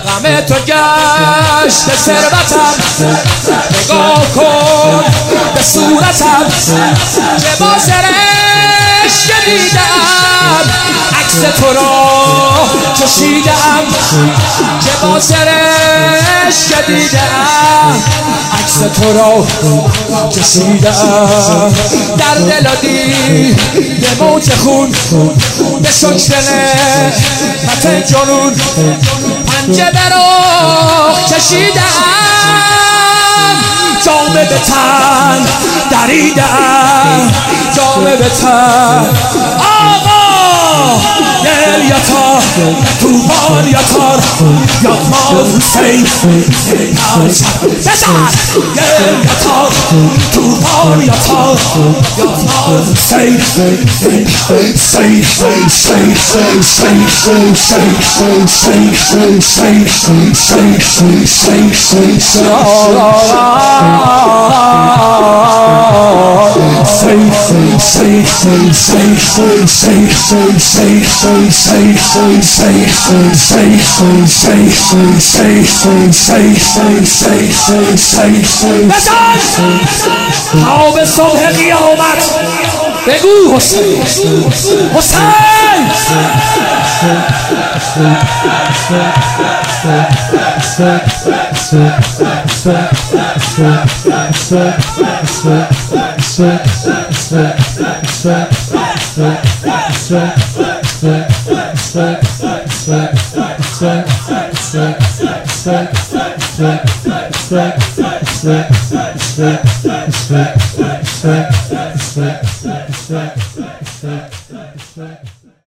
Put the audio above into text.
غم تو گشت ثروتم، نگاه کن به صورتم که با سرشک دیدم، عکس تو را کشیدم که با سرشک دیدم، عکس تو را کشیدم. در دل و دیده موج خون به شکر نعمت جنون، پنجه در آخ کشیدم، جامه به تن دریدم، جامه به تن. آقا دل یتار توفان یتار یاتماز حسین بزن، دل یتار توفان یتار یاتماز حسین تا به صبح قیامت بگو حسین حسین. Respect.